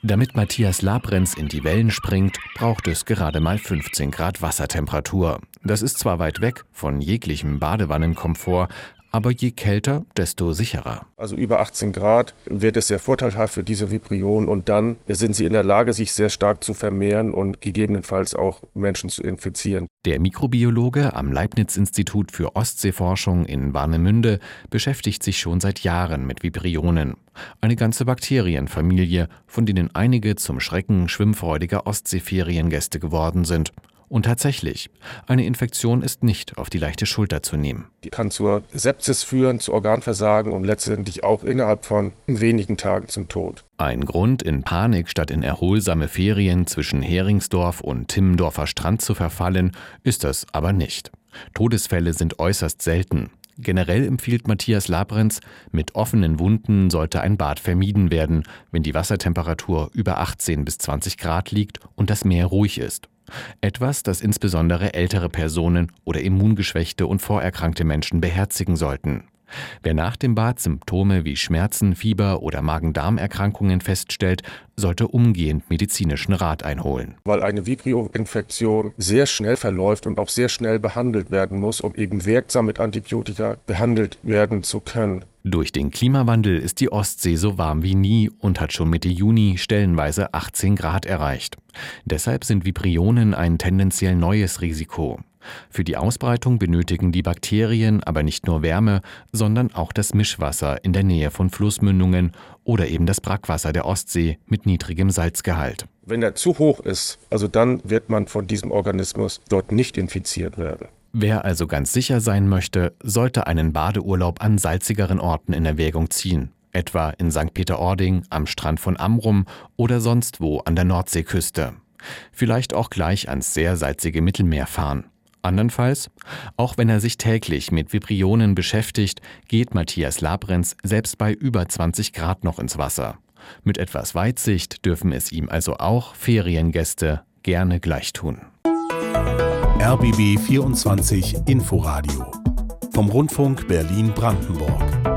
Damit Matthias Labrenz in die Wellen springt, braucht es gerade mal 15 Grad Wassertemperatur. Das ist zwar weit weg von jeglichem Badewannenkomfort, aber je kälter, desto sicherer. Also über 18 Grad wird es sehr vorteilhaft für diese Vibrionen und dann sind sie in der Lage, sich sehr stark zu vermehren und gegebenenfalls auch Menschen zu infizieren. Der Mikrobiologe am Leibniz-Institut für Ostseeforschung in Warnemünde beschäftigt sich schon seit Jahren mit Vibrionen. Eine ganze Bakterienfamilie, von denen einige zum Schrecken schwimmfreudiger Ostseeferiengäste geworden sind. Und tatsächlich, eine Infektion ist nicht auf die leichte Schulter zu nehmen. Die kann zur Sepsis führen, zu Organversagen und letztendlich auch innerhalb von wenigen Tagen zum Tod. Ein Grund, in Panik statt in erholsame Ferien zwischen Heringsdorf und Timmendorfer Strand zu verfallen, ist das aber nicht. Todesfälle sind äußerst selten. Generell empfiehlt Matthias Labrenz, mit offenen Wunden sollte ein Bad vermieden werden, wenn die Wassertemperatur über 18 bis 20 Grad liegt und das Meer ruhig ist. Etwas, das insbesondere ältere Personen oder immungeschwächte und vorerkrankte Menschen beherzigen sollten. Wer nach dem Bad Symptome wie Schmerzen, Fieber oder Magen-Darm-Erkrankungen feststellt, sollte umgehend medizinischen Rat einholen. Weil eine Vibrio-Infektion sehr schnell verläuft und auch sehr schnell behandelt werden muss, um eben wirksam mit Antibiotika behandelt werden zu können. Durch den Klimawandel ist die Ostsee so warm wie nie und hat schon Mitte Juni stellenweise 18 Grad erreicht. Deshalb sind Vibrionen ein tendenziell neues Risiko. Für die Ausbreitung benötigen die Bakterien aber nicht nur Wärme, sondern auch das Mischwasser in der Nähe von Flussmündungen oder eben das Brackwasser der Ostsee mit niedrigem Salzgehalt. Wenn er zu hoch ist, also dann wird man von diesem Organismus dort nicht infiziert werden. Wer also ganz sicher sein möchte, sollte einen Badeurlaub an salzigeren Orten in Erwägung ziehen. Etwa in St. Peter-Ording, am Strand von Amrum oder sonst wo an der Nordseeküste. Vielleicht auch gleich ans sehr salzige Mittelmeer fahren. Andernfalls, auch wenn er sich täglich mit Vibrionen beschäftigt, geht Matthias Labrenz selbst bei über 20 Grad noch ins Wasser. Mit etwas Weitsicht dürfen es ihm also auch Feriengäste gerne gleich tun. RBB 24 Inforadio vom Rundfunk Berlin-Brandenburg.